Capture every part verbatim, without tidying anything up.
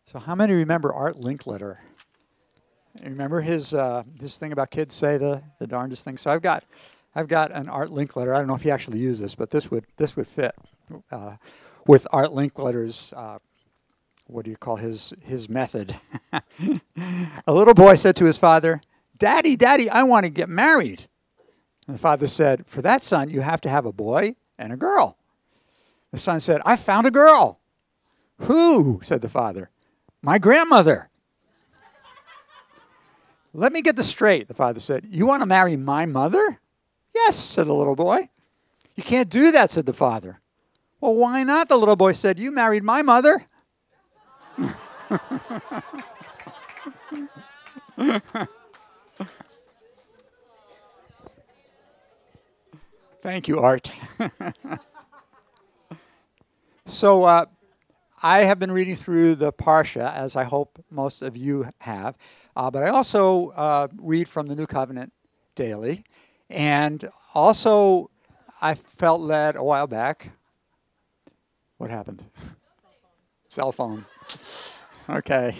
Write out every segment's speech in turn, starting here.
So how many remember Art Linkletter? Remember his uh, his thing about kids say the, the darndest thing? So I've got I've got an Art Linkletter. I don't know if he actually used this, but this would this would fit uh, with Art Linkletter's uh, what do you call his his method? A little boy said to his father, "Daddy, Daddy, I want to get married." And the father said, "For that, son, you have to have a boy and a girl." The son said, "I found a girl." "Who?" said the father. "My grandmother." "Let me get this straight," the father said. "You want to marry my mother?" "Yes," said the little boy. "You can't do that," said the father. "Well, why not?" the little boy said. "You married my mother." Thank you, Art. So uh, I have been reading through the Parsha, as I hope most of you have, uh, but I also uh, read from the New Covenant daily, and also I felt led a while back. What happened? Cell phone. Okay.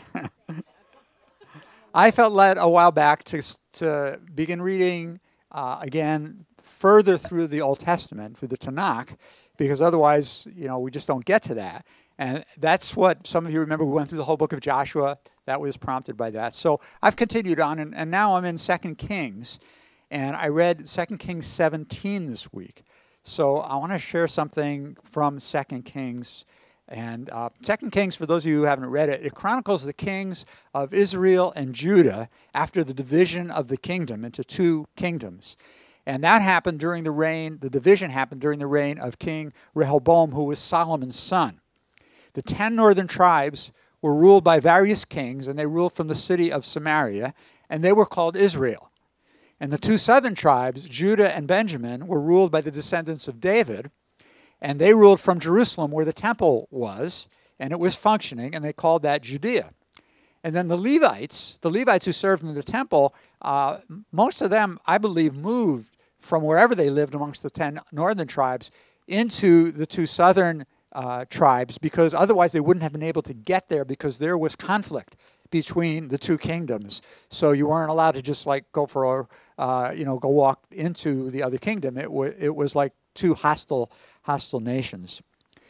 I felt led a while back to to begin reading uh, again further through the Old Testament, through the Tanakh, because otherwise, you know, we just don't get to that. And that's what some of you remember. We went through the whole book of Joshua. That was prompted by that. So I've continued on, and, and now I'm in Second Kings, and I read Second Kings seventeen this week. So I want to share something from Second Kings. And uh, Second Kings, for those of you who haven't read it, it chronicles the kings of Israel and Judah after the division of the kingdom into two kingdoms. And that happened during the reign, the division happened during the reign of King Rehoboam, who was Solomon's son. The ten northern tribes were ruled by various kings, and they ruled from the city of Samaria, and they were called Israel. And the two southern tribes, Judah and Benjamin, were ruled by the descendants of David, and they ruled from Jerusalem, where the temple was, and it was functioning, and they called that Judea. And then the Levites, the Levites who served in the temple, uh, most of them, I believe, moved from wherever they lived amongst the ten northern tribes into the two southern uh, tribes, because otherwise they wouldn't have been able to get there, because there was conflict between the two kingdoms. So you weren't allowed to just like go for, uh, you know, go walk into the other kingdom. It, w- it was like two hostile hostile nations.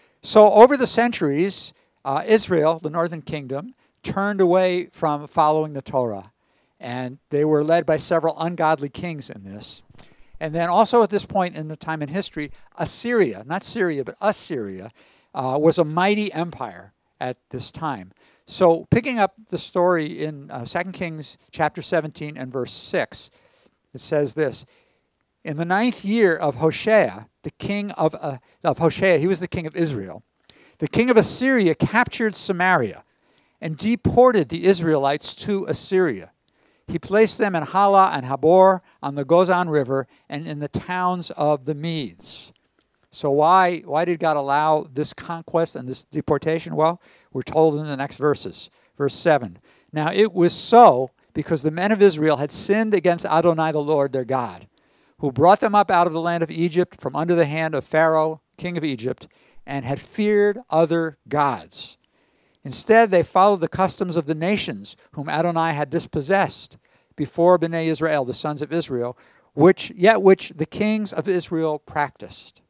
So over the centuries, uh, Israel, the northern kingdom, turned away from following the Torah. And they were led by several ungodly kings in this. And then also at this point in the time in history, Assyria, not Syria, but Assyria, uh, was a mighty empire at this time. So picking up the story in uh, Second Kings chapter seventeen and verse six, it says this: "In the ninth year of Hoshea, the king of, uh, of Hoshea, he was the king of Israel, the king of Assyria captured Samaria and deported the Israelites to Assyria. He placed them in Hala and Habor on the Gozan River and in the towns of the Medes." So why, why did God allow this conquest and this deportation? Well, we're told in the next verses. Verse seven, "Now it was so because the men of Israel had sinned against Adonai the Lord their God, who brought them up out of the land of Egypt from under the hand of Pharaoh, king of Egypt, and had feared other gods. Instead, they followed the customs of the nations whom Adonai had dispossessed before Bnei Israel, the sons of Israel, which yet which the kings of Israel practiced."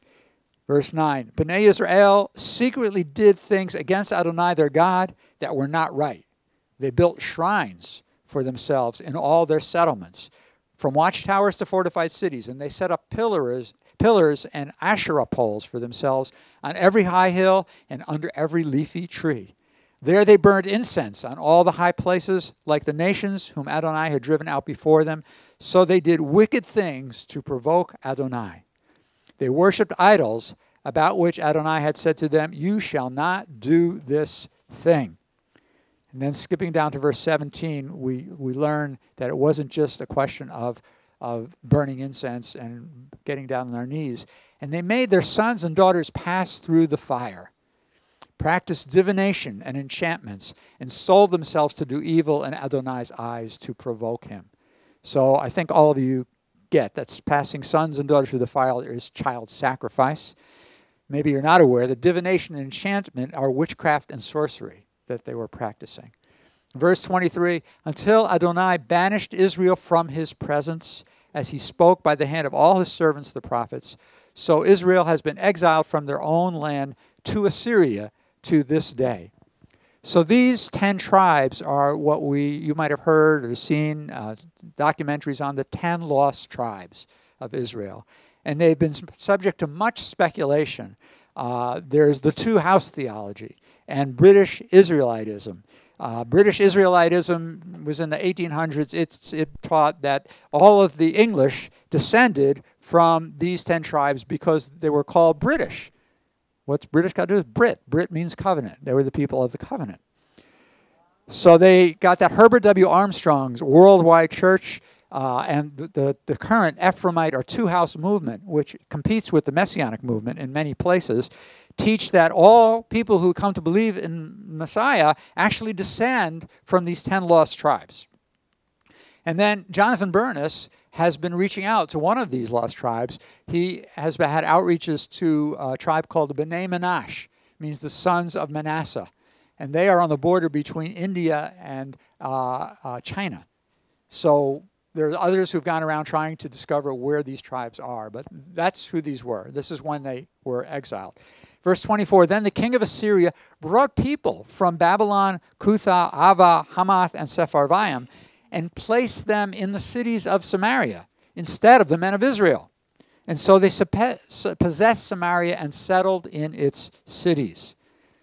Verse nine, "Bnei Israel secretly did things against Adonai their God that were not right. They built shrines for themselves in all their settlements, from watchtowers to fortified cities, and they set up pillars, pillars and Asherah poles for themselves on every high hill and under every leafy tree. There they burned incense on all the high places, like the nations whom Adonai had driven out before them. So they did wicked things to provoke Adonai. They worshipped idols, about which Adonai had said to them, 'You shall not do this thing.'" And then skipping down to verse seventeen, we, we learn that it wasn't just a question of, of burning incense and getting down on their knees. "And they made their sons and daughters pass through the fire, practiced divination and enchantments, and sold themselves to do evil in Adonai's eyes to provoke him." So I think all of you get that's passing sons and daughters through the fire is child sacrifice. Maybe you're not aware that divination and enchantment are witchcraft and sorcery. that they were practicing. Verse twenty-three, until Adonai banished Israel from his presence, as he spoke by the hand of all his servants the prophets, so Israel has been exiled from their own land to Assyria to this day. So these ten tribes are what we you might have heard or seen uh, documentaries on, the ten lost tribes of Israel. And they've been subject to much speculation. Uh, there's the two-house theology and British Israelitism. Uh, British Israelitism was in the eighteen hundreds. It's, it taught that all of the English descended from these ten tribes because they were called British. What's British got to do with Brit? Brit means covenant. They were the people of the covenant. So they got that Herbert W. Armstrong's worldwide church uh, and the, the, the current Ephraimite or two-house movement, which competes with the Messianic movement in many places, teach that all people who come to believe in Messiah actually descend from these ten lost tribes. And then Jonathan Bernis has been reaching out to one of these lost tribes. He has had outreaches to a tribe called the B'nai Menashe, means the sons of Manasseh. And they are on the border between India and uh, uh, China. So there are others who've gone around trying to discover where these tribes are, but that's who these were. This is when they were exiled. Verse twenty-four, then the king of Assyria brought people from Babylon, Cutha, Ava, Hamath, and Sepharvaim, and placed them in the cities of Samaria instead of the men of Israel. And so they possessed Samaria and settled in its cities.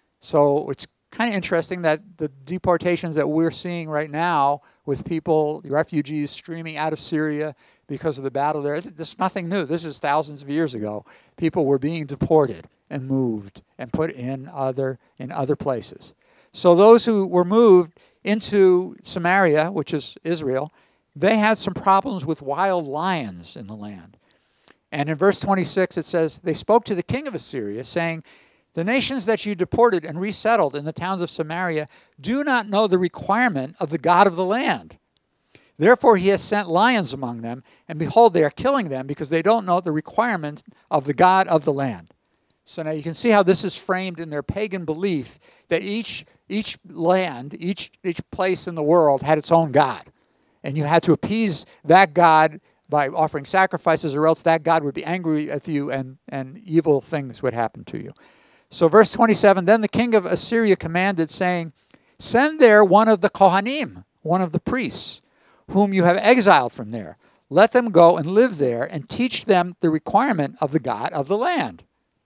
So it's kind of interesting that the deportations that we're seeing right now with people, refugees streaming out of Syria because of the battle there, this is nothing new. This is thousands of years ago. People were being deported and moved and put in other in other places. So those who were moved into Samaria, which is Israel, they had some problems with wild lions in the land. And in verse twenty-six it says, they spoke to the king of Assyria, saying, the nations that you deported and resettled in the towns of Samaria do not know the requirement of the God of the land. Therefore he has sent lions among them, and behold, they are killing them because they don't know the requirements of the God of the land. So now you can see how this is framed in their pagan belief that each each land, each each place in the world had its own God. And you had to appease that God by offering sacrifices, or else that God would be angry with you and, and evil things would happen to you. So verse twenty-seven, then the king of Assyria commanded, saying, send there one of the Kohanim, one of the priests, whom you have exiled from there. Let them go and live there and teach them the requirement of the God of the land.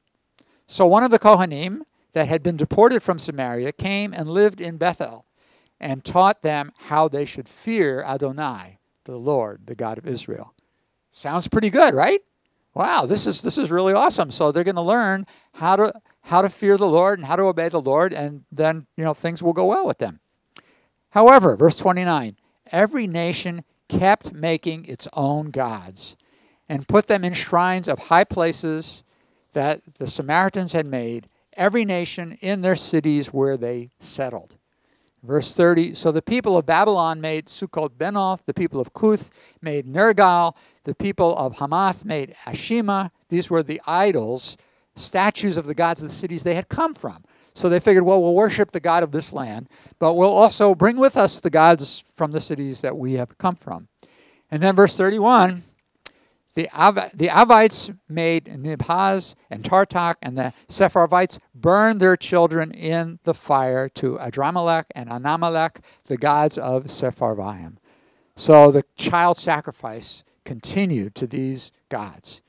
So one of the Kohanim that had been deported from Samaria came and lived in Bethel and taught them how they should fear Adonai, the Lord, the God of Israel. Sounds pretty good, right? Wow, this is this is really awesome. So they're going to learn how to how to fear the Lord and how to obey the Lord, and then, you know, things will go well with them. However, verse twenty-nine, every nation kept making its own gods and put them in shrines of high places that the Samaritans had made, every nation in their cities where they settled. Verse thirty, so the people of Babylon made Sukkot-Benoth, the people of Cuth made Nergal, the people of Hamath made Ashima. These were the idols, statues of the gods of the cities they had come from. So they figured, well, we'll worship the God of this land, but we'll also bring with us the gods from the cities that we have come from. And then verse thirty-one, The, Av- the Avites made Nibhaz and Tartak, and the Sepharvites burned their children in the fire to Adramelech and Anamelech, the gods of Sepharvaim. So the child sacrifice continued to these gods.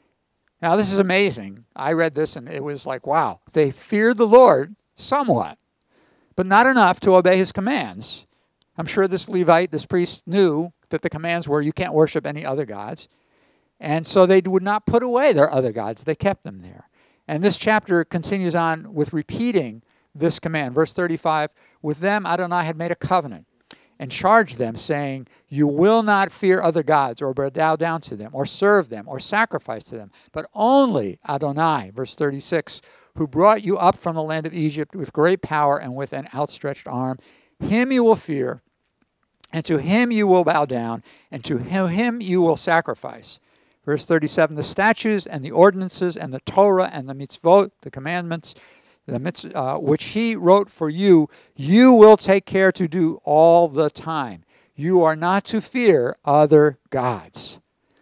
Now this is amazing. I read this and it was like, wow, they feared the Lord somewhat, but not enough to obey his commands. I'm sure this Levite, this priest, knew that the commands were you can't worship any other gods. And so they would not put away their other gods. They kept them there. And this chapter continues on with repeating this command. Verse thirty-five, with them Adonai had made a covenant and charged them, saying, you will not fear other gods or bow down to them or serve them or sacrifice to them, but only Adonai, verse thirty-six, who brought you up from the land of Egypt with great power and with an outstretched arm. Him you will fear, and to him you will bow down, and to him you will sacrifice. Verse thirty-seven, the statutes and the ordinances and the Torah and the mitzvot, the commandments, the mitzvah, uh, which he wrote for you, you will take care to do all the time. You are not to fear other gods.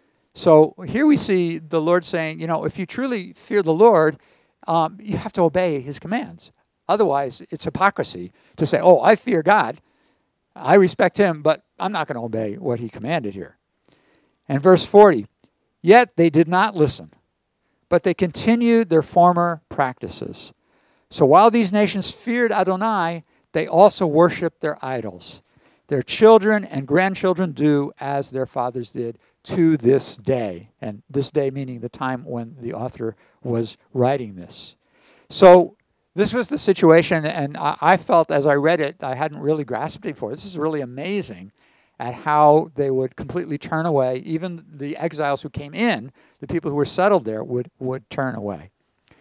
So here we see the Lord saying, you know, if you truly fear the Lord, um, you have to obey his commands. Otherwise, it's hypocrisy to say, oh, I fear God, I respect him, but I'm not going to obey what he commanded here. And verse forty, yet they did not listen, but they continued their former practices. So while these nations feared Adonai, they also worshiped their idols. Their children and grandchildren do as their fathers did to this day. And this day meaning the time when the author was writing this. So this was the situation, and I, I felt as I read it, I hadn't really grasped it before. This is really amazing at how they would completely turn away. Even the exiles who came in, the people who were settled there, would, would turn away.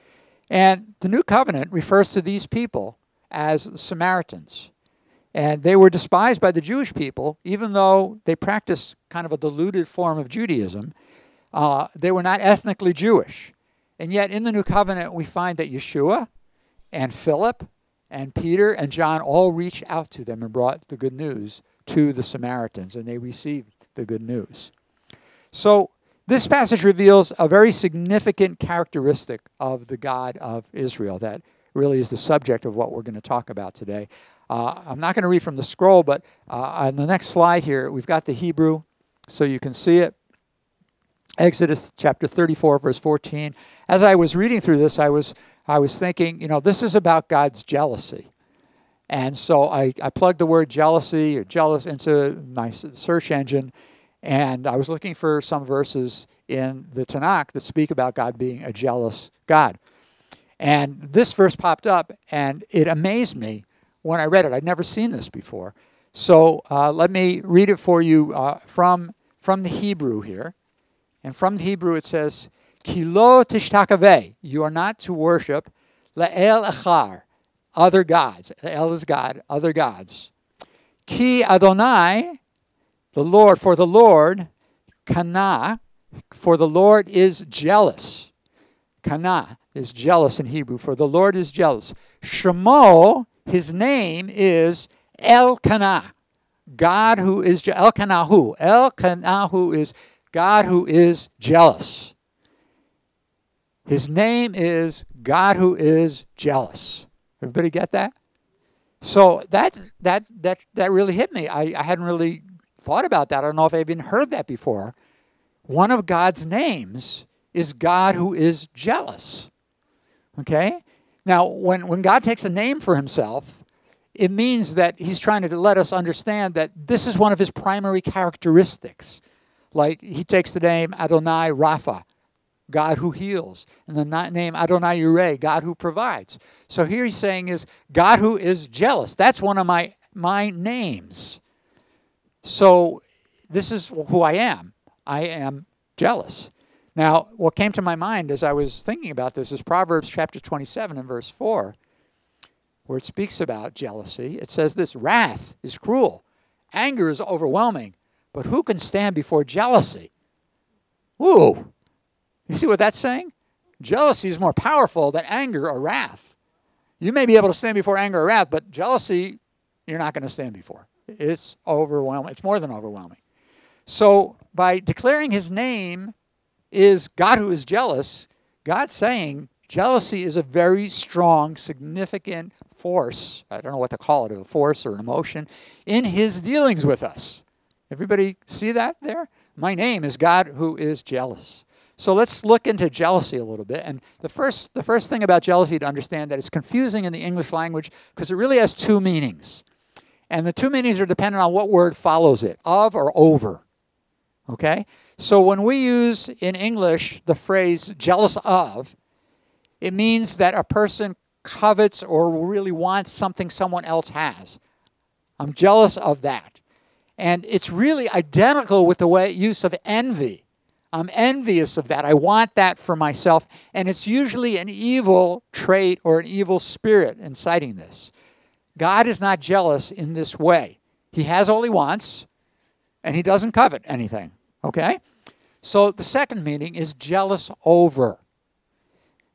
And the New Covenant refers to these people as Samaritans. And they were despised by the Jewish people, even though they practiced kind of a diluted form of Judaism. Uh, they were not ethnically Jewish. And yet in the New Covenant, we find that Yeshua and Philip and Peter and John all reached out to them and brought the good news to the Samaritans, and they received the good news. So this passage reveals a very significant characteristic of the God of Israel that really is the subject of what we're going to talk about today. Uh, I'm not going to read from the scroll, but uh, on the next slide here, we've got the Hebrew, so you can see it. Exodus chapter thirty-four, verse fourteen. As I was reading through this, I was I was thinking, you know, this is about God's jealousy. And so I, I plugged the word jealousy or jealous into my search engine, and I was looking for some verses in the Tanakh that speak about God being a jealous God. And this verse popped up, and it amazed me when I read it. I'd never seen this before. So uh, let me read it for you uh, from, from the Hebrew here. And from the Hebrew it says, Ki lo tishtakaveh, you are not to worship, le'el echar, other gods. El is God, other gods. Ki Adonai, the Lord, for the Lord, kana, for the Lord is jealous. Kana is jealous in Hebrew, for the Lord is jealous. Shemo, his name is El-Kana, God who is, je- El-Kanahu. El-Kanahu is God who is jealous. His name is God who is jealous. Everybody get that? So that that that that really hit me. I, I hadn't really thought about that. I don't know if I even heard that before. One of God's names is God who is jealous. Okay? Now, when, when God takes a name for himself, it means that he's trying to let us understand that this is one of his primary characteristics. Like he takes the name Adonai Rapha, God who heals, and the name Adonai Yireh, God who provides. So here he's saying is God who is jealous. That's one of my, my names. So this is who I am. I am jealous. Now, what came to my mind as I was thinking about this is Proverbs chapter twenty-seven and verse four, where it speaks about jealousy. It says this, wrath is cruel, anger is overwhelming, but who can stand before jealousy? Ooh. You see what that's saying? Jealousy is more powerful than anger or wrath. You may be able to stand before anger or wrath, but jealousy, you're not going to stand before. It's overwhelming. It's more than overwhelming. So by declaring his name is God who is jealous, God's saying jealousy is a very strong, significant force. I don't know what to call it, a force or an emotion, in his dealings with us. Everybody see that there? My name is God who is jealous. So let's look into jealousy a little bit. And the first, the first thing about jealousy to understand that it's confusing in the English language because it really has two meanings. And the two meanings are dependent on what word follows it, of or over. Okay? So when we use in English the phrase jealous of, it means that a person covets or really wants something someone else has. I'm jealous of that. And it's really identical with the way use of envy. I'm envious of that. I want that for myself. And it's usually an evil trait or an evil spirit inciting this. God is not jealous in this way. He has all he wants, and he doesn't covet anything. Okay? So the second meaning is jealous over.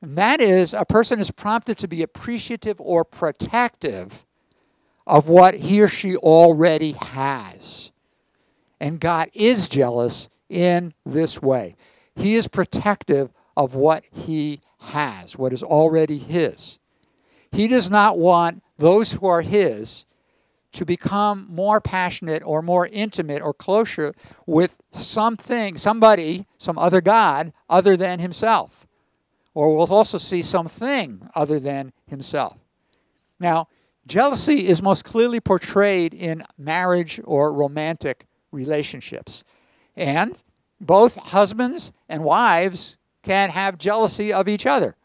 And that is, a person is prompted to be appreciative or protective of what he or she already has. And God is jealous in this way. He is protective of what he has, what is already his. He does not want those who are his to become more passionate or more intimate or closer with something, somebody, some other God other than himself. Or we'll also see something other than himself. Now, jealousy is most clearly portrayed in marriage or romantic relationships. And both husbands and wives can have jealousy of each other.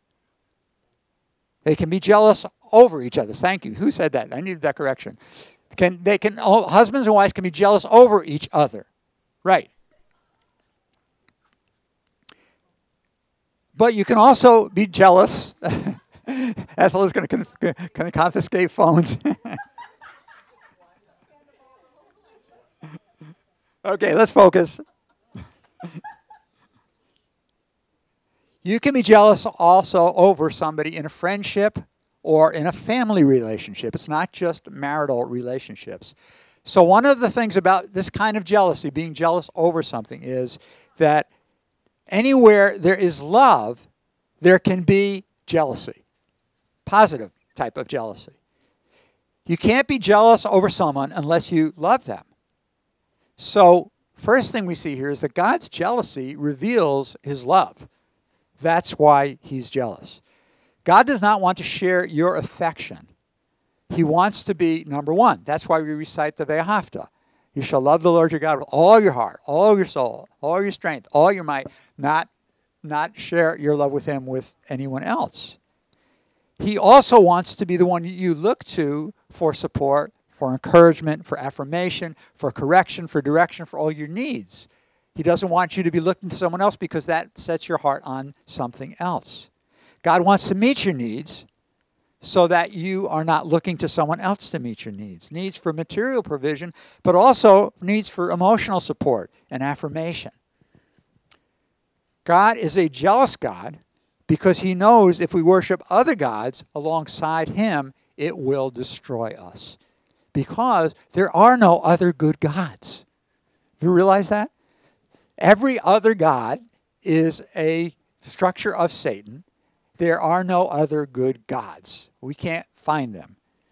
They can be jealous over each other. Thank you. Who said that? I needed that correction. Can they can husbands and wives can be jealous over each other. Right. But you can also be jealous. Ethel is going to confiscate phones. Okay, let's focus. You can be jealous also over somebody in a friendship or in a family relationship. It's not just marital relationships. So one of the things about this kind of jealousy, being jealous over something, is that anywhere there is love, there can be jealousy. Positive type of jealousy. You can't be jealous over someone unless you love them. So first thing we see here is that God's jealousy reveals his love. That's why he's jealous. God does not want to share your affection. He wants to be number one. That's why we recite the Ve'ahavta. You shall love the Lord your God with all your heart, all your soul, all your strength, all your might, not, not share your love with him with anyone else. He also wants to be the one you look to for support, for encouragement, for affirmation, for correction, for direction, for all your needs. He doesn't want you to be looking to someone else because that sets your heart on something else. God wants to meet your needs so that you are not looking to someone else to meet your needs. Needs for material provision, but also needs for emotional support and affirmation. God is a jealous God because he knows if we worship other gods alongside him, it will destroy us. Because there are no other good gods. You realize that? Every other god is a structure of Satan. There are no other good gods. We can't find them.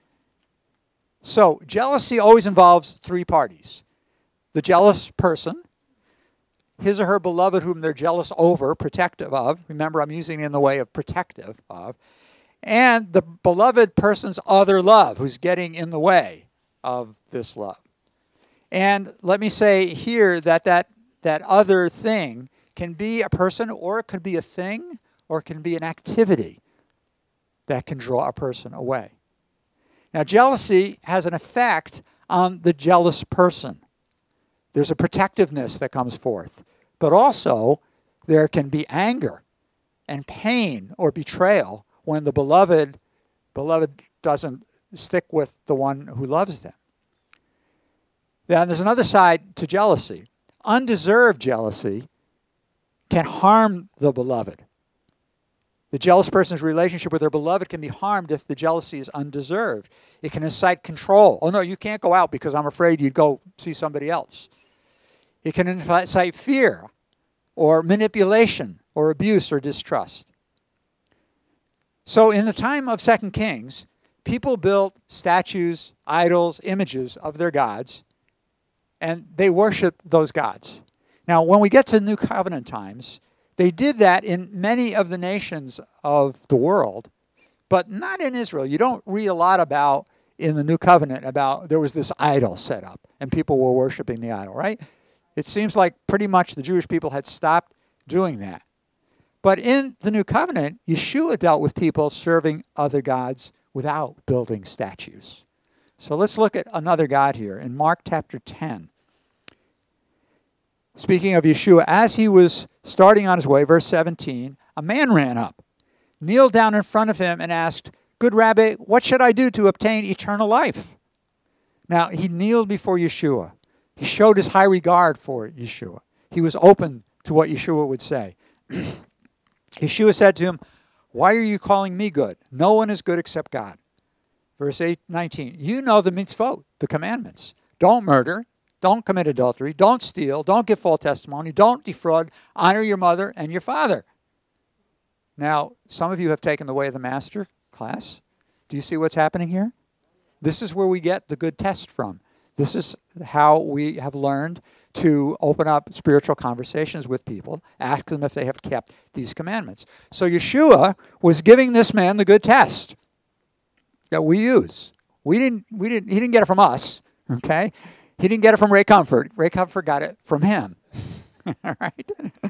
So jealousy always involves three parties. The jealous person, his or her beloved whom they're jealous over, protective of. Remember, I'm using it in the way of protective of. And the beloved person's other love, who's getting in the way of this love. And let me say here that that, that other thing can be a person, or it could be a thing, or it can be an activity that can draw a person away. Now, jealousy has an effect on the jealous person. There's a protectiveness that comes forth. But also, there can be anger and pain or betrayal when the beloved, beloved doesn't stick with the one who loves them. Then there's another side to jealousy. Undeserved jealousy can harm the beloved. The jealous person's relationship with their beloved can be harmed if the jealousy is undeserved. It can incite control. Oh, no, you can't go out because I'm afraid you'd go see somebody else. It can incite fear or manipulation or abuse or distrust. So in the time of Second Kings, people built statues, idols, images of their gods, and they worshiped those gods. Now, when we get to New Covenant times, they did that in many of the nations of the world, but not in Israel. You don't read a lot about, in the New Covenant, about there was this idol set up, and people were worshiping the idol, right? It seems like pretty much the Jewish people had stopped doing that. But in the New Covenant, Yeshua dealt with people serving other gods without building statues. So let's look at another God here in Mark chapter ten. Speaking of Yeshua, as he was starting on his way, verse seventeen, a man ran up, kneeled down in front of him, and asked, "Good Rabbi, what should I do to obtain eternal life?" Now, he kneeled before Yeshua. He showed his high regard for Yeshua. He was open to what Yeshua would say. Yeshua said to him, Why are you calling me good? No one is good except God. Verse eight, nineteen, you know the mitzvot, the commandments. Don't murder, don't commit adultery, don't steal, don't give false testimony, don't defraud, honor your mother and your father. Now, some of you have taken the Way of the Master class. Do you see what's happening here? This is where we get the good test from. This is how we have learned to open up spiritual conversations with people, ask them if they have kept these commandments. So Yeshua was giving this man the good test that we use. We didn't, we didn't, he didn't get it from us, okay? He didn't get it from Ray Comfort. Ray Comfort got it from him. All right?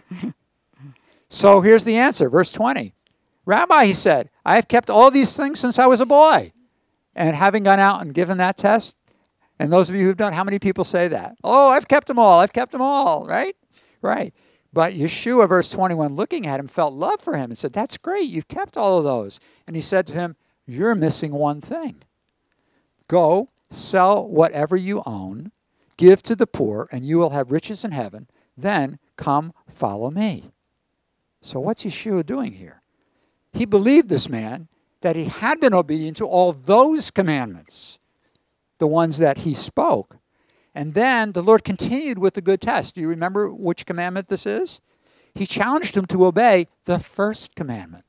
So here's the answer, verse twenty. Rabbi, he said, I have kept all these things since I was a boy. And having gone out and given that test, and those of you who've done, how many people say that? Oh, I've kept them all. I've kept them all, right? Right. But Yeshua, verse twenty-one, looking at him, felt love for him and said, that's great. You've kept all of those. And he said to him, you're missing one thing. Go, sell whatever you own, give to the poor, and you will have riches in heaven. Then come follow me. So what's Yeshua doing here? He believed this man that he had been obedient to all those commandments, the ones that he spoke. And then the Lord continued with the good test. Do you remember which commandment this is? He challenged him to obey the first commandment.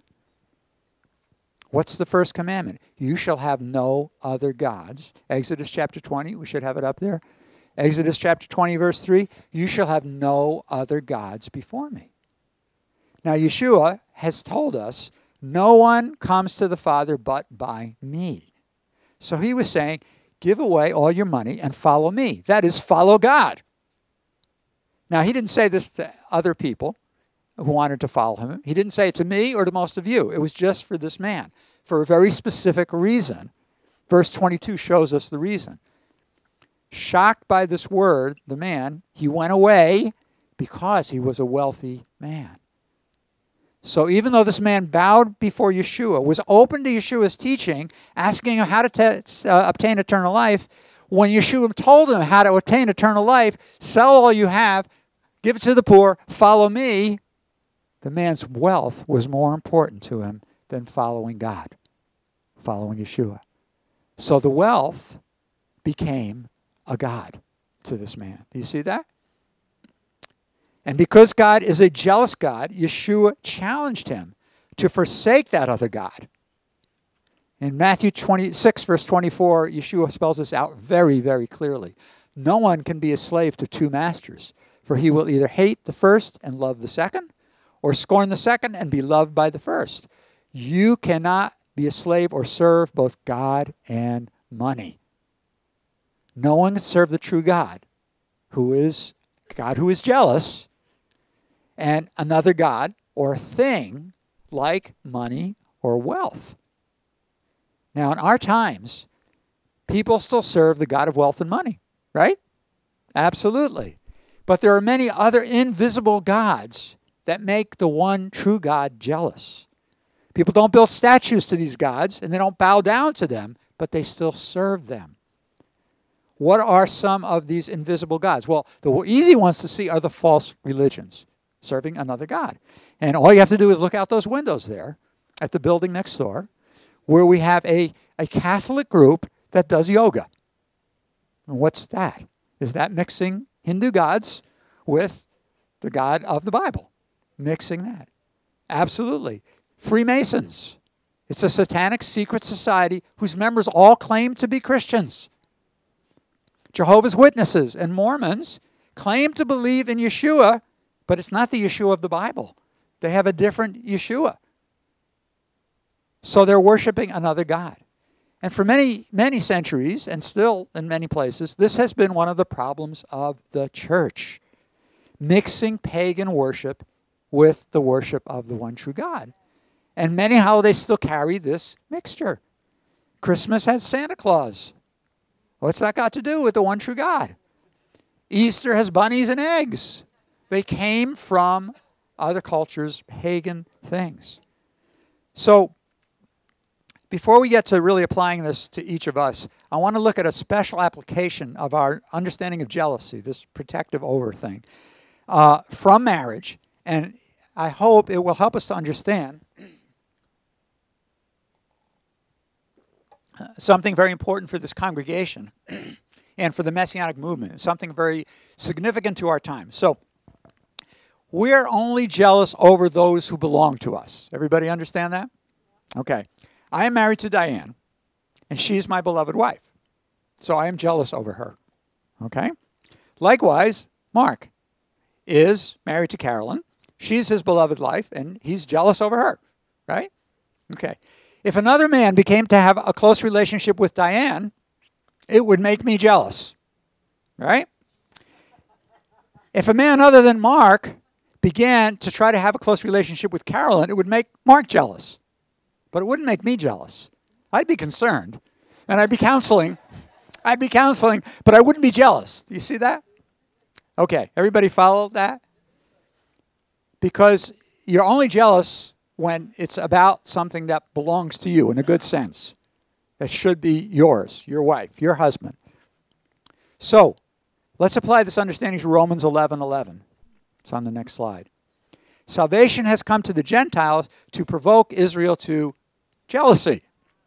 What's the first commandment? You shall have no other gods. Exodus chapter twenty, we should have it up there. Exodus chapter twenty, verse three, you shall have no other gods before me. Now, Yeshua has told us, no one comes to the Father but by me. So he was saying, give away all your money and follow me. That is, follow God. Now, he didn't say this to other people who wanted to follow him. He didn't say it to me or to most of you. It was just for this man, for a very specific reason. Verse twenty-two shows us the reason. Shocked by this word, the man, he went away because he was a wealthy man. So even though this man bowed before Yeshua, was open to Yeshua's teaching, asking him how to t- uh, obtain eternal life, when Yeshua told him how to attain eternal life, sell all you have, give it to the poor, follow me, the man's wealth was more important to him than following God, following Yeshua. So the wealth became a god to this man. Do you see that? And because God is a jealous God, Yeshua challenged him to forsake that other god. In Matthew twenty-six, verse twenty-four, Yeshua spells this out very, very clearly. No one can be a slave to two masters, for he will either hate the first and love the second, or scorn the second and be loved by the first. You cannot be a slave or serve both God and money. No one can serve the true God, who is God who is jealous, and another god or thing like money or wealth. Now, in our times, people still serve the god of wealth and money, right? Absolutely. But there are many other invisible gods that make the one true God jealous. People don't build statues to these gods, and they don't bow down to them, but they still serve them. What are some of these invisible gods? Well, the easy ones to see are the false religions, serving another god. And all you have to do is look out those windows there at the building next door, where we have a, a Catholic group that does yoga. And what's that? Is that mixing Hindu gods with the God of the Bible? Mixing that. Absolutely. Freemasons. It's a satanic secret society whose members all claim to be Christians. Jehovah's Witnesses and Mormons claim to believe in Yeshua, but it's not the Yeshua of the Bible. They have a different Yeshua. So they're worshiping another God. And for many, many centuries, and still in many places, this has been one of the problems of the church. Mixing pagan worship with the worship of the one true God. And many holidays still carry this mixture. Christmas has Santa Claus. What's that got to do with the one true God? Easter has bunnies and eggs. They came from other cultures' pagan things. So, before we get to really applying this to each of us, I want to look at a special application of our understanding of jealousy, this protective over thing, uh, from marriage. And I hope it will help us to understand something very important for this congregation and for the Messianic movement, something very significant to our time. So we're only jealous over those who belong to us. Everybody understand that? Okay. I am married to Diane, and she's my beloved wife. So I am jealous over her. Okay? Likewise, Mark is married to Carolyn. She's his beloved wife, and he's jealous over her. Right? Okay. If another man became to have a close relationship with Diane, it would make me jealous. Right? If a man other than Mark began to try to have a close relationship with Carolyn, it would make Mark jealous. But it wouldn't make me jealous. I'd be concerned. And I'd be counseling. I'd be counseling, but I wouldn't be jealous. Do you see that? Okay, everybody follow that? Because you're only jealous when it's about something that belongs to you in a good sense. That should be yours, your wife, your husband. So, let's apply this understanding to Romans eleven eleven. It's on the next slide. Salvation has come to the Gentiles to provoke Israel to jealousy.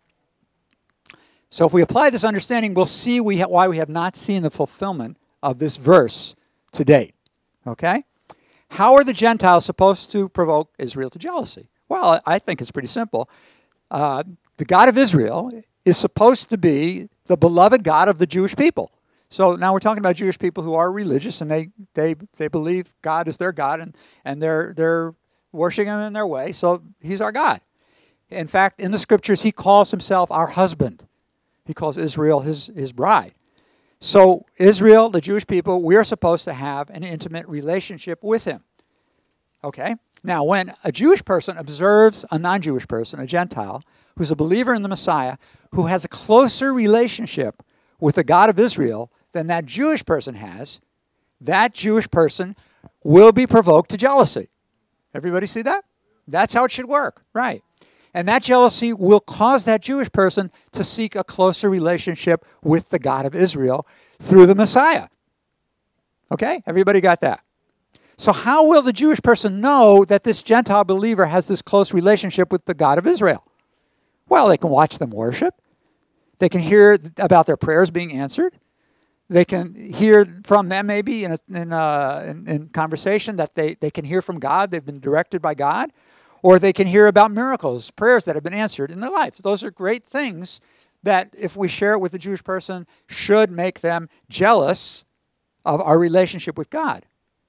So if we apply this understanding, we'll see we ha- why we have not seen the fulfillment of this verse to date. Okay? How are the Gentiles supposed to provoke Israel to jealousy? Well, I think it's pretty simple. Uh, the God of Israel is supposed to be the beloved God of the Jewish people. So now we're talking about Jewish people who are religious, and they they, they believe God is their God, and, and they're they're worshiping him in their way, so he's our God. In fact, in the scriptures, he calls himself our husband. He calls Israel his, his bride. So Israel, the Jewish people, we're supposed to have an intimate relationship with him. Okay? Now, when a Jewish person observes a non-Jewish person, a Gentile, who's a believer in the Messiah, who has a closer relationship with the God of Israel than that Jewish person has, that Jewish person will be provoked to jealousy. Everybody see that? That's how it should work, right? And that jealousy will cause that Jewish person to seek a closer relationship with the God of Israel through the Messiah. Okay? Everybody got that? So how will the Jewish person know that this Gentile believer has this close relationship with the God of Israel? Well, they can watch them worship. They can hear about their prayers being answered. They can hear from them maybe in, a, in, a, in, in conversation that they, they can hear from God. They've been directed by God. Or they can hear about miracles, prayers that have been answered in their life. Those are great things that, if we share it with the Jewish person, should make them jealous of our relationship with God.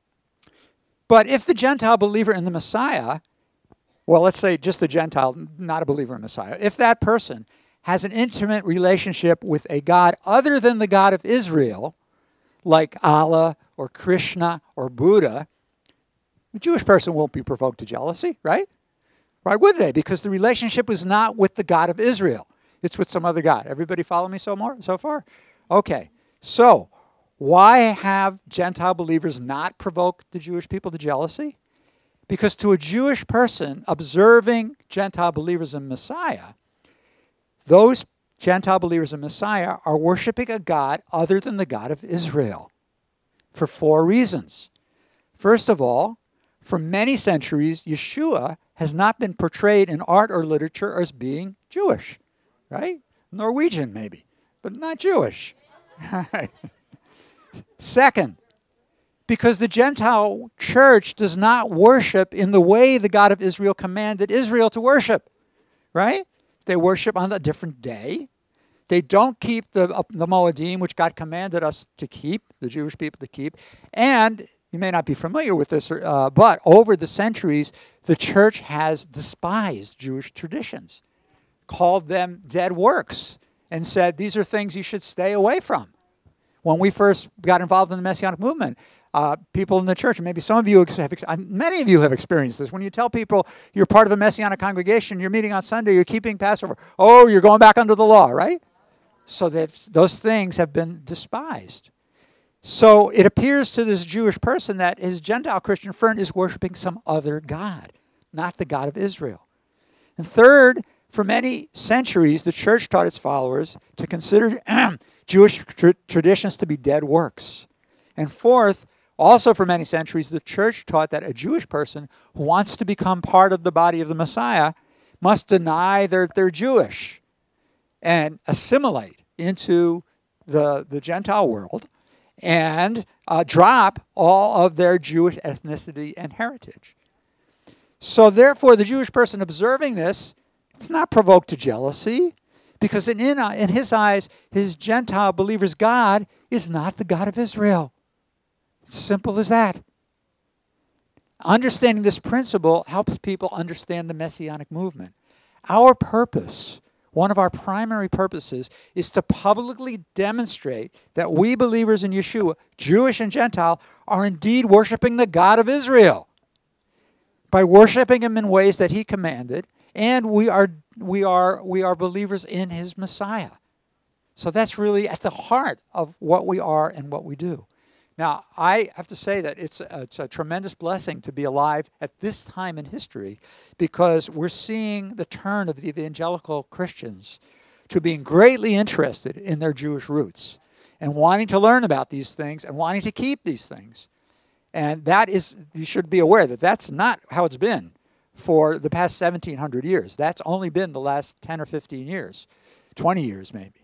But if the Gentile believer in the Messiah, well, let's say just the Gentile, not a believer in Messiah, if that person has an intimate relationship with a God other than the God of Israel, like Allah or Krishna or Buddha, the Jewish person won't be provoked to jealousy, right? Why would they? Because the relationship is not with the God of Israel. It's with some other God. Everybody follow me so more so far? Okay. So, why have Gentile believers not provoked the Jewish people to jealousy? Because to a Jewish person observing Gentile believers in Messiah, those Gentile believers in Messiah are worshiping a God other than the God of Israel for four reasons. First of all, for many centuries, Yeshua has not been portrayed in art or literature as being Jewish, right? Norwegian maybe, but not Jewish. Second, because the Gentile church does not worship in the way the God of Israel commanded Israel to worship, right? They worship on a different day. They don't keep the, uh, the Moedim, which God commanded us to keep, the Jewish people to keep. And you may not be familiar with this, uh, but over the centuries, the church has despised Jewish traditions, called them dead works, and said these are things you should stay away from. When we first got involved in the Messianic movement, uh, people in the church, maybe some of you have, many of you have experienced this. When you tell people you're part of a Messianic congregation, you're meeting on Sunday, you're keeping Passover, oh, you're going back under the law, right? So that those things have been despised. So it appears to this Jewish person that his Gentile Christian friend is worshiping some other God, not the God of Israel. And third, for many centuries, the church taught its followers to consider Jewish tr- traditions to be dead works. And fourth, also for many centuries, the church taught that a Jewish person who wants to become part of the body of the Messiah must deny that they're Jewish. and assimilate into the, the Gentile world and uh, drop all of their Jewish ethnicity and heritage. So therefore, the Jewish person observing this, it's not provoked to jealousy, because in, in, in his eyes, his Gentile believer's God is not the God of Israel. It's simple as that. Understanding this principle helps people understand the Messianic movement. Our purpose, one of our primary purposes, is to publicly demonstrate that we believers in Yeshua, Jewish and Gentile, are indeed worshiping the God of Israel by worshiping him in ways that he commanded, and we are we are we are believers in his Messiah. So that's really at the heart of what we are and what we do. Now, I have to say that it's a, it's a tremendous blessing to be alive at this time in history, because we're seeing the turn of the evangelical Christians to being greatly interested in their Jewish roots and wanting to learn about these things and wanting to keep these things. And that is, you should be aware that that's not how it's been for the past seventeen hundred years. That's only been the last ten or fifteen years, twenty years maybe.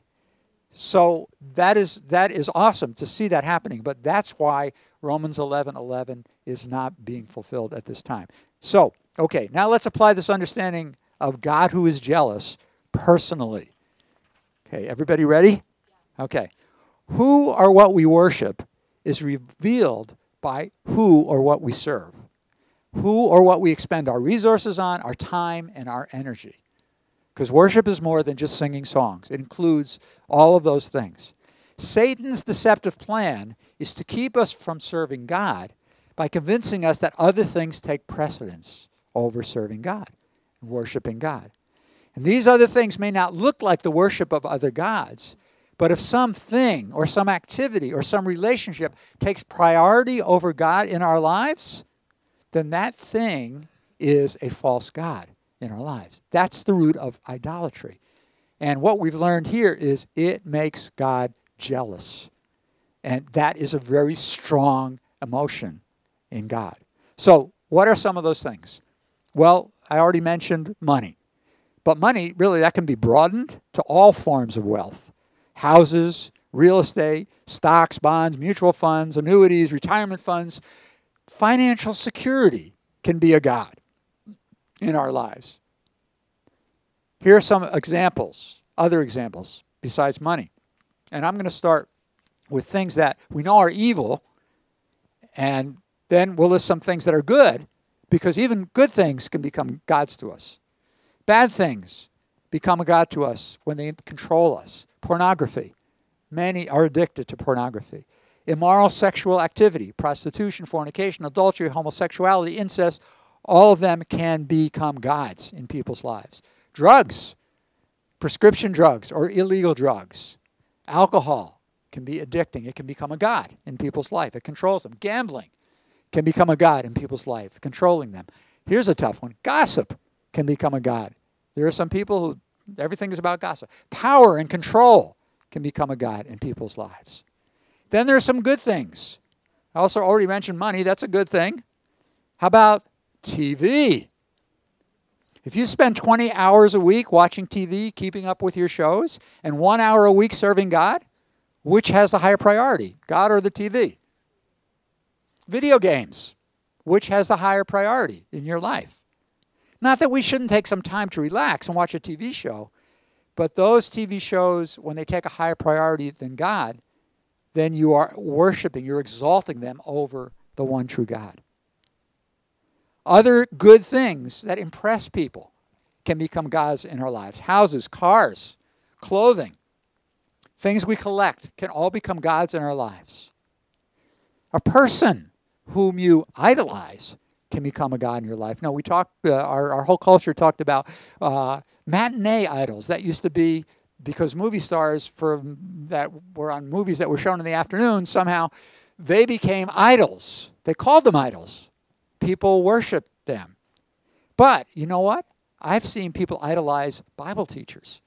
So that is that is awesome to see that happening, but that's why Romans eleven eleven is not being fulfilled at this time. So, okay, now let's apply this understanding of God who is jealous personally. Okay, everybody ready? Okay. Who or what we worship is revealed by who or what we serve. Who or what we expend our resources on, our time, and our energy. Because worship is more than just singing songs. It includes all of those things. Satan's deceptive plan is to keep us from serving God by convincing us that other things take precedence over serving God and worshiping God. And these other things may not look like the worship of other gods, but if something or some activity or some relationship takes priority over God in our lives, then that thing is a false god in our lives. That's the root of idolatry. And what we've learned here is it makes God jealous. And that is a very strong emotion in God. So what are some of those things? Well, I already mentioned money. But money, really, that can be broadened to all forms of wealth. Houses, real estate, stocks, bonds, mutual funds, annuities, retirement funds. Financial security can be a god in our lives. Here are some examples, other examples besides money. And I'm going to start with things that we know are evil, and then we'll list some things that are good, because even good things can become gods to us. Bad things become a god to us when they control us. Pornography. Many are addicted to pornography. Immoral sexual activity, prostitution, fornication, adultery, homosexuality, incest, all of them can become gods in people's lives. Drugs, prescription drugs or illegal drugs. Alcohol can be addicting. It can become a god in people's life. It controls them. Gambling can become a god in people's life, controlling them. Here's a tough one. Gossip can become a god. There are some people who, everything is about gossip. Power and control can become a god in people's lives. Then there are some good things. I also already mentioned money. That's a good thing. How about T V? If you spend twenty hours a week watching T V, keeping up with your shows, and one hour a week serving God, which has the higher priority, God or the T V? Video games, which has the higher priority in your life? Not that we shouldn't take some time to relax and watch a T V show, but those T V shows, when they take a higher priority than God, then you are worshiping, you're exalting them over the one true God. Other good things that impress people can become gods in our lives. Houses, cars, clothing, things we collect can all become gods in our lives. A person whom you idolize can become a god in your life. No, we talked, uh, our, our whole culture talked about uh, matinee idols. That used to be because movie stars for, that were on movies that were shown in the afternoon, somehow they became idols. They called them idols. People worship them. But you know what? I've seen people idolize Bible teachers.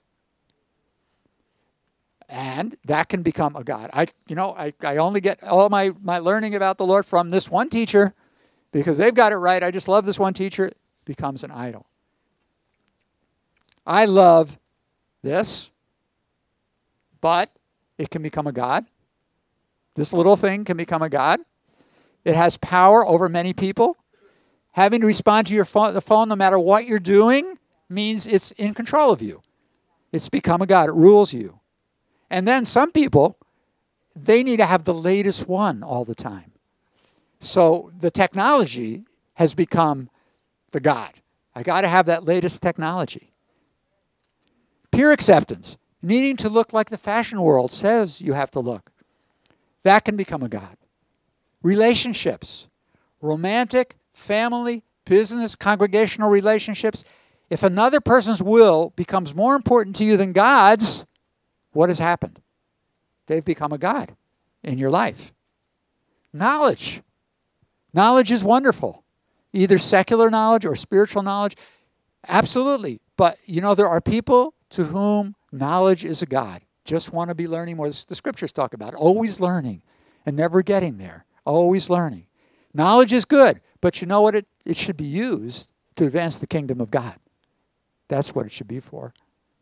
And that can become a god. I, you know, I, I only get all my, my learning about the Lord from this one teacher because they've got it right. I just love this one teacher. It becomes an idol. I love this. but it can become a god. This little thing can become a god. It has power over many people. Having to respond to your phone, the phone no matter what you're doing means it's in control of you. It's become a god. It rules you. And then some people, they need to have the latest one all the time. So the technology has become the god. I got to have that latest technology. Peer acceptance, needing to look like the fashion world says you have to look. That can become a god. Relationships, romantic, family, business, congregational relationships. If another person's will becomes more important to you than God's, what has happened? They've become a god in your life. Knowledge. Knowledge is wonderful. Either secular knowledge or spiritual knowledge. Absolutely. But, you know, there are people to whom knowledge is a god. Just want to be learning more. The scriptures talk about it. Always learning and never getting there. Always learning. Knowledge is good, but you know what? It, it should be used to advance the kingdom of God. That's what it should be for.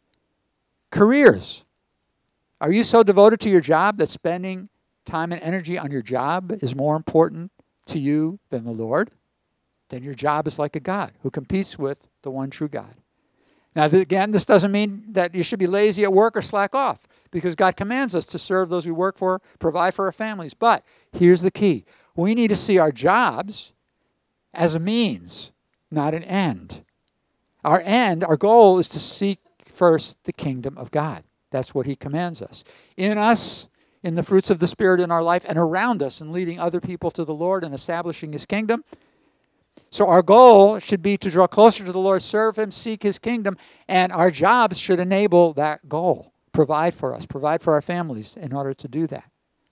Careers. Are you so devoted to your job that spending time and energy on your job is more important to you than the Lord? Then your job is like a god who competes with the one true God. Now, again, this doesn't mean that you should be lazy at work or slack off, because God commands us to serve those we work for, provide for our families. But here's the key. We need to see our jobs as a means, not an end. Our end, our goal is to seek first the kingdom of God. That's what he commands us. In us, in the fruits of the Spirit in our life, and around us in leading other people to the Lord and establishing his kingdom. So our goal should be to draw closer to the Lord, serve him, seek his kingdom, and our jobs should enable that goal. Provide for us, provide for our families in order to do that.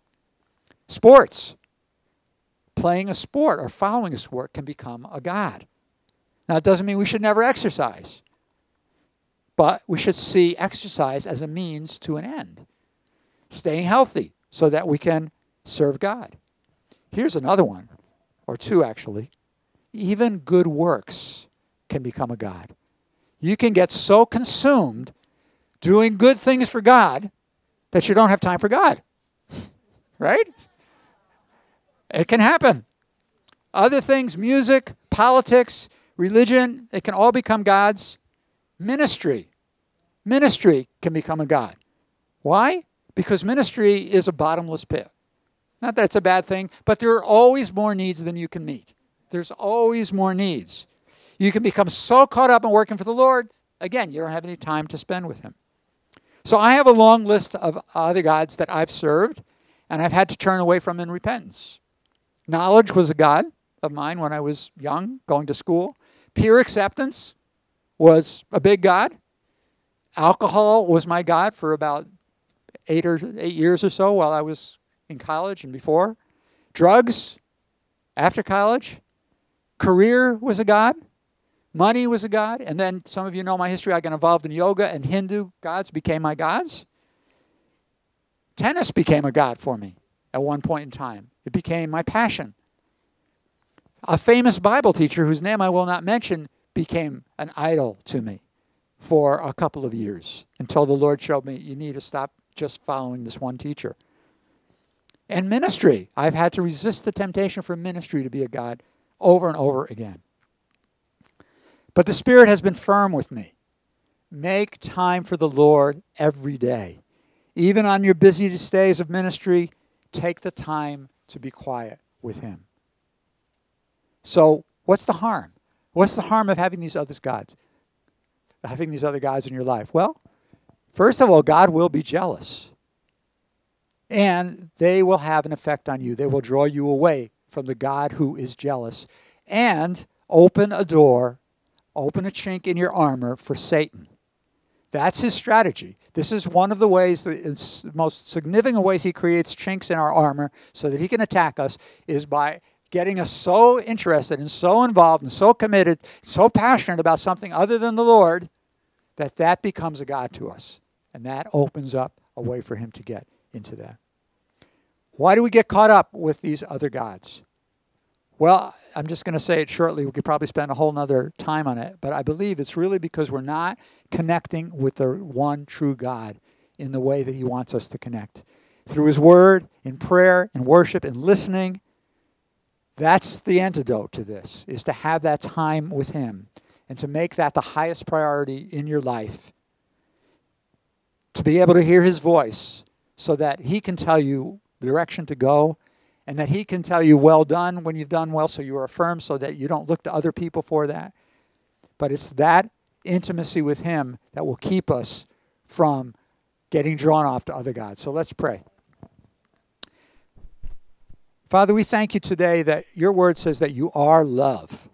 Sports. Playing a sport or following a sport can become a god. Now, it doesn't mean we should never exercise, but we should see exercise as a means to an end. Staying healthy so that we can serve God. Here's another one, or two actually. Even good works can become a god. You can get so consumed doing good things for God that you don't have time for God. Right? It can happen. Other things, music, politics, religion, it can all become gods. Ministry. Ministry can become a god. Why? Because ministry is a bottomless pit. Not that it's a bad thing, but there are always more needs than you can meet. There's always more needs. You can become so caught up in working for the Lord, again, you don't have any time to spend with him. So I have a long list of other gods that I've served, and I've had to turn away from in repentance. Knowledge was a god of mine when I was young, going to school. Peer acceptance was a big god. Alcohol was my god for about eight or eight years or so while I was in college and before. Drugs after college. Career was a god. Money was a god. And then some of you know my history. I got involved in yoga, and Hindu gods became my gods. Tennis became a god for me at one point in time. It became my passion. A famous Bible teacher, whose name I will not mention, became an idol to me for a couple of years until the Lord showed me you need to stop just following this one teacher. And ministry. I've had to resist the temptation for ministry to be a god over and over again. But the Spirit has been firm with me. Make time for the Lord every day. Even on your busiest days of ministry, take the time to be quiet with him. So what's the harm? What's the harm of having these other gods? Having these other gods in your life? Well, first of all, God will be jealous. And they will have an effect on you. They will draw you away from the God who is jealous and open a door, open a chink in your armor for Satan. That's his strategy. This is one of the ways, the most significant ways he creates chinks in our armor so that he can attack us is by getting us so interested and so involved and so committed, so passionate about something other than the Lord that that becomes a god to us. And that opens up a way for him to get into that. Why do we get caught up with these other gods? Well, I'm just going to say it shortly. We could probably spend a whole nother time on it. But I believe it's really because we're not connecting with the one true God in the way that he wants us to connect. Through his word, in prayer, in worship, in listening. That's the antidote to this, is to have that time with him and to make that the highest priority in your life. To be able to hear his voice so that he can tell you the direction to go and that he can tell you well done when you've done well, so you are affirmed, so that you don't look to other people for that. But it's that intimacy with him that will keep us from getting drawn off to other gods. So let's pray. Father, we thank you today that your word says that you are love.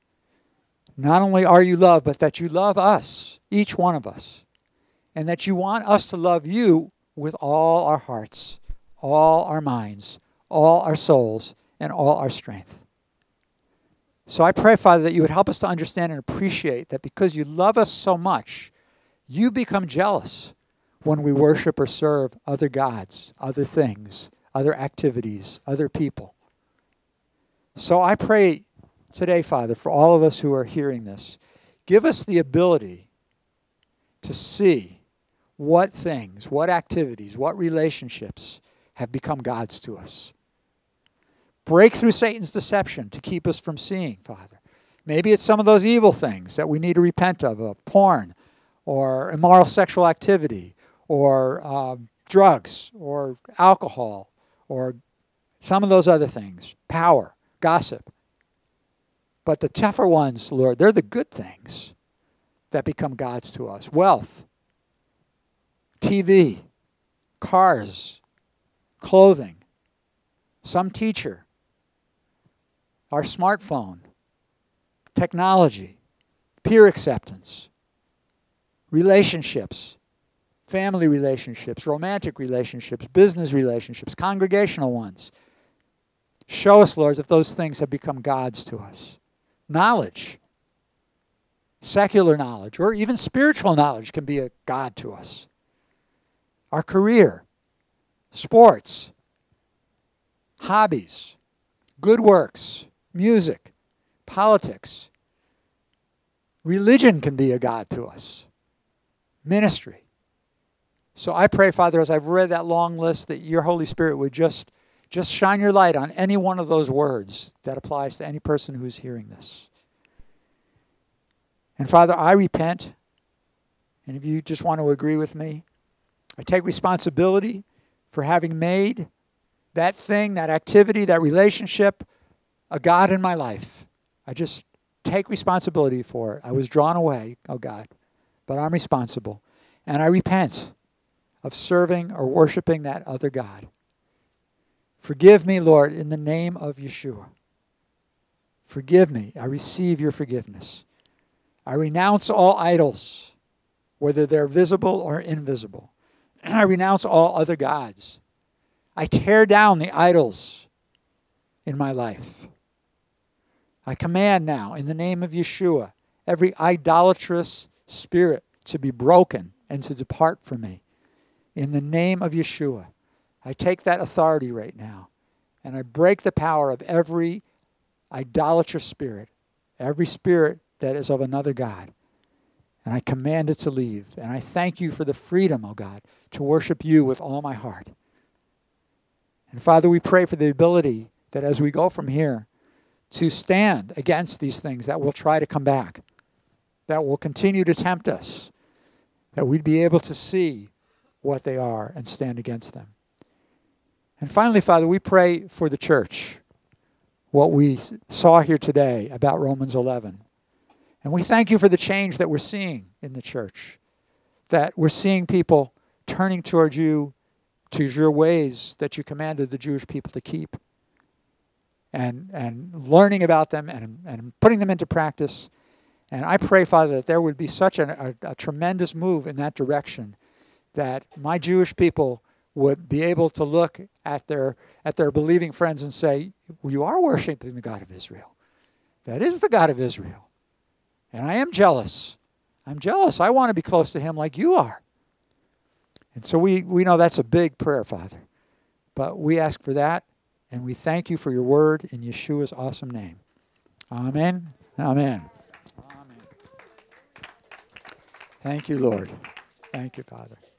Not only are you love, but that you love us, each one of us. And that you want us to love you with all our hearts, all our minds, all our souls, and all our strength. So I pray, Father, that you would help us to understand and appreciate that because you love us so much, you become jealous when we worship or serve other gods, other things, other activities, other people. So I pray today, Father, for all of us who are hearing this, give us the ability to see what things, what activities, what relationships have become gods to us. Break through Satan's deception to keep us from seeing, Father. Maybe it's some of those evil things that we need to repent of, of porn or immoral sexual activity or um, drugs or alcohol or some of those other things, power, gossip. But the tougher ones, Lord, they're the good things that become gods to us. Wealth, T V, cars, clothing, some teacher, our smartphone, technology, peer acceptance, relationships, family relationships, romantic relationships, business relationships, congregational ones. Show us, Lord, if those things have become gods to us. Knowledge, secular knowledge, or even spiritual knowledge can be a god to us. Our career, sports, hobbies, good works, music, politics. Religion can be a god to us. Ministry. So I pray, Father, as I've read that long list, that your Holy Spirit would just, just shine your light on any one of those words that applies to any person who's hearing this. And Father, I repent, and if you just want to agree with me, I take responsibility for having made that thing, that activity, that relationship, a God in my life. I just take responsibility for it. I was drawn away, oh God, but I'm responsible. And I repent of serving or worshiping that other God. Forgive me, Lord, in the name of Yeshua. Forgive me. I receive your forgiveness. I renounce all idols, whether they're visible or invisible. I renounce all other gods. I tear down the idols in my life. I command now, in the name of Yeshua, every idolatrous spirit to be broken and to depart from me. In the name of Yeshua, I take that authority right now, and I break the power of every idolatrous spirit, every spirit that is of another God. And I command it to leave. And I thank you for the freedom, oh God, to worship you with all my heart. And Father, we pray for the ability that as we go from here to stand against these things that will try to come back, that will continue to tempt us, that we'd be able to see what they are and stand against them. And finally, Father, we pray for the church, what we saw here today about Romans eleven. And we thank you for the change that we're seeing in the church, that we're seeing people turning towards you, to your ways that you commanded the Jewish people to keep, and and learning about them and, and putting them into practice. And I pray, Father, that there would be such a, a, a tremendous move in that direction, that my Jewish people would be able to look at their at their believing friends and say, well, you are worshiping the God of Israel. That is the God of Israel. And I am jealous. I'm jealous. I want to be close to him like you are. And so we, we know that's a big prayer, Father. But we ask for that, and we thank you for your word in Yeshua's awesome name. Amen. Amen. Amen. Thank you, Lord. Thank you, Father.